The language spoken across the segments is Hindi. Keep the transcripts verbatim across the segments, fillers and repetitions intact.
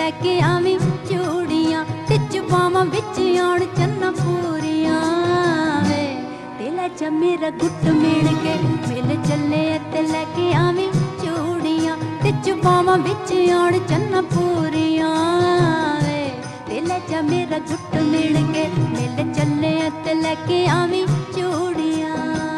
लैके आवी चूड़ियां, टिच पावां बिच आउण चन्ना पूरियां वे। दिल च मेरा गुट मिल के मिल चले ते लैके आवी चूड़ियां, टिच पावां बिच आउण चन्ना पूरियां वे। दिल च मेरा गुट मिल के मिल चले ते लैके आवी चूड़ियां।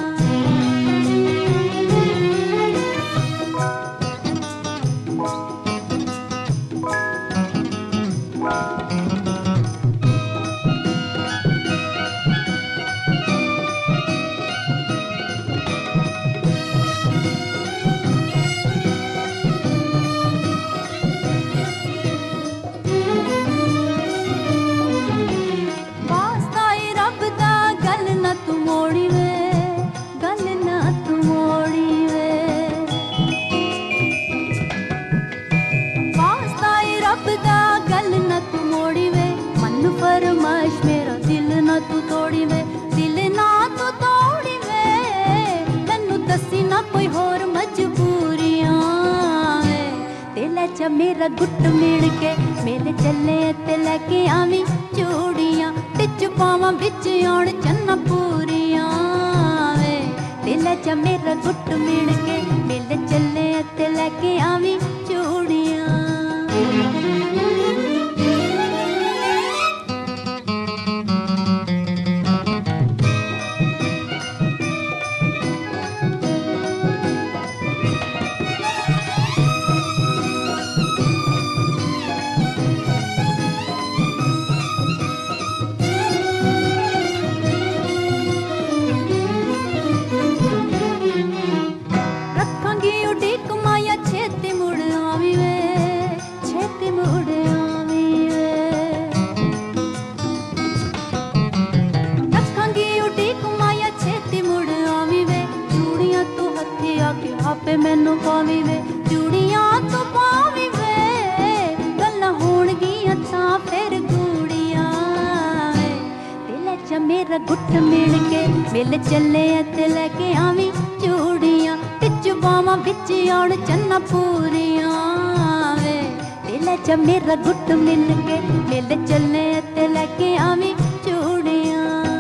फरमाइश मेरा दिल ना तू तोड़ी वे, दिल ना तू तोड़ी वे। मैनू दसी ना कोई होर मजबूरियां वे। दिल च मेरा गुट मिल के मेरे चले ते लैके आवी चूड़ियां, टिच पावां बिच आउण चन्ना पूरियां वे। दिल च मेरा गुट मिल के मिल चले ते लैके आवी चूड़ियां। आपे मैनू पावी वे चूड़ियां तू पावी वे, गल्लां होणगियां तां फिर गूड़ियां वे। दिल च मेरा गुट मिल के मिल चले ते लैके आवी चूड़ियां, टिच पावां बिच आउण चन्ना पूरियां वे। दिल च मेरा गुट मिल के मिल चले ते लैके आवी चूड़ियां।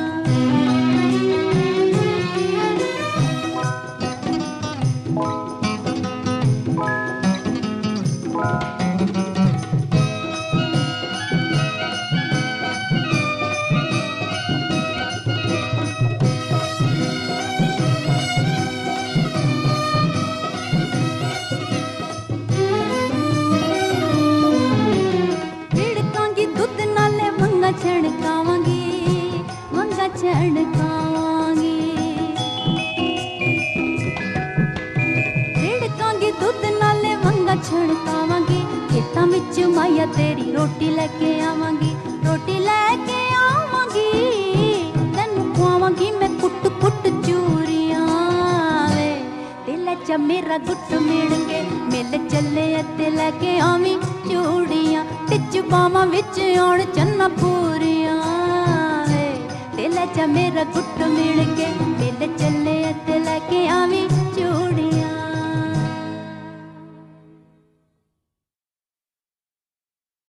छणकावांगी मंगा छणकावांगी, रिड़कांगी दुध नाले मंगा छणकावांगी। खेतां विच माया तेरी रोटी लैके आवांगी, रोटी लैके आवांगी। तैनू खुआवांगी मैं कुट कुट चूरियां वे। दिल च मेरा गुट मिल के मिल चले ते लैके आवी चूड़ियां, टिच पावां विच आउण चन्ना पूरियां वे। दिल च मेरा गुट मिल के